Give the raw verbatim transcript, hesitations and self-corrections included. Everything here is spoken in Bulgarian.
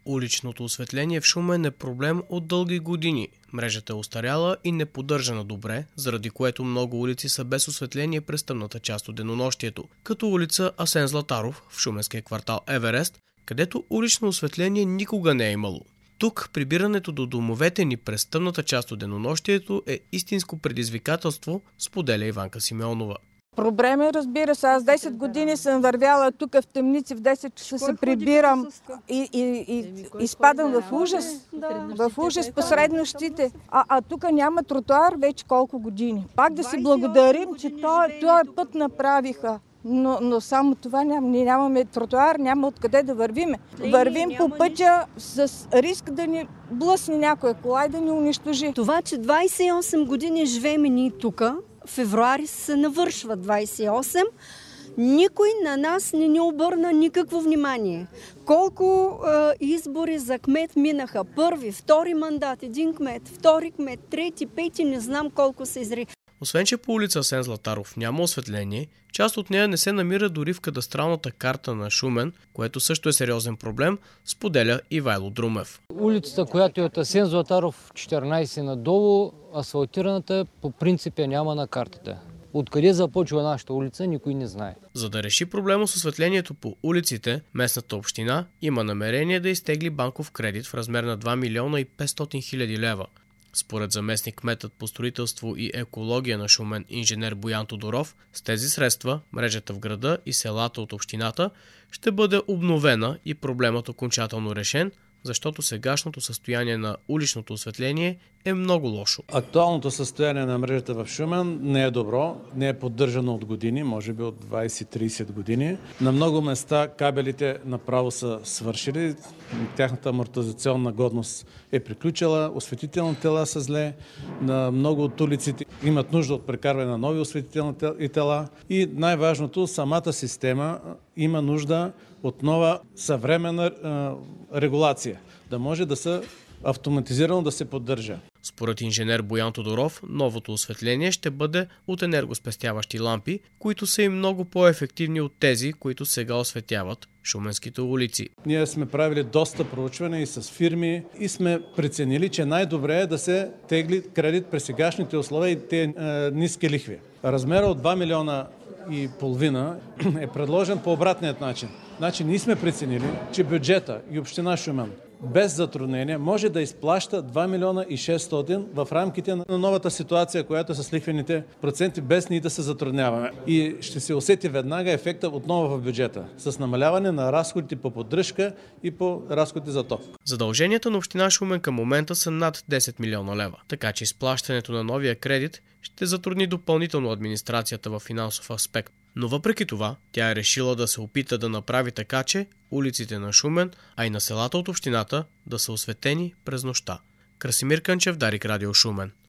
Уличното осветление в Шумен е проблем от дълги години. Мрежата е остаряла и не поддържана добре, заради което много улици са без осветление през тъмната част от денонощието, като улица Асен Златаров в шуменския квартал Еверест, където улично осветление никога не е имало. Тук прибирането до домовете ни през тъмната част от денонощието е истинско предизвикателство, споделя Иванка Симеонова. Проблем е, разбира се. Аз десет години съм вървяла тук в темници, в десет часа се прибирам и, и, и, и спадам в ужас. В ужас посред нощите. А, а тук няма тротуар вече колко години. Пак да си благодарим, че този път направиха. Но, но само това няма. Ние нямаме тротуар, няма откъде да вървиме. Вървим по пътя с риск да ни блъсне някоя кола и да ни унищожи. Това, че двадесет и осем години живеем ние тук, февруари се навършва двадесет и осем, никой на нас не ни обърна никакво внимание. Колко е, избори за кмет минаха? Първи, втори мандат, един кмет, втори кмет, трети, пети, не знам колко се изри. Освен че по улица Асен Златаров няма осветление, част от нея не се намира дори в кадастралната карта на Шумен, което също е сериозен проблем, споделя Ивайло Друмев. Улицата, която е от Асен Златаров четиринадесет надолу, асфалтираната по принцип няма на картата. Откъде започва нашата улица, никой не знае. За да реши проблема с осветлението по улиците, местната община има намерение да изтегли банков кредит в размер на два милиона и петстотин хиляди лева. Според заместник кметът по строителство и екология на Шумен инженер Боян Тодоров, с тези средства мрежата в града и селата от общината ще бъде обновена и проблемът окончателно решен, защото сегашното състояние на уличното осветление е много лошо. Актуалното състояние на мрежата в Шумен не е добро, не е поддържано от години, може би от двадесет-тридесет години. На много места кабелите направо са свършили, тяхната амортизационна годност е приключила, осветителни тела са зле, на много от улиците имат нужда от прекарване на нови осветителни тела и най-важното, самата система има нужда от нова съвременна е, регулация, да може да се автоматизирано да се поддържа. Според инженер Боян Тодоров, новото осветление ще бъде от енергоспестяващи лампи, които са и много по-ефективни от тези, които сега осветяват шуменските улици. Ние сме правили доста проучване и с фирми и сме преценили, че най-добре е да се тегли кредит при сегашните условия и те е, ниски лихви. Размера от два милиона и половина е предложен по обратният начин. Значи ние сме преценили, че бюджета и община Шумен без затруднение може да изплаща два милиона и шестстотин в рамките на новата ситуация, която е с лихвените проценти, без ние да се затрудняваме. И ще се усети веднага ефекта отново в бюджета, с намаляване на разходите по поддръжка и по разходите за ток. Задълженията на община Шумен към момента са над десет милиона лева, така че изплащането на новия кредит ще затрудни допълнително администрацията в финансов аспект. Но въпреки това, тя е решила да се опита да направи така, че улиците на Шумен, а и на селата от общината да са осветени през нощта. Красимир Кънчев, Дарик Радио Шумен.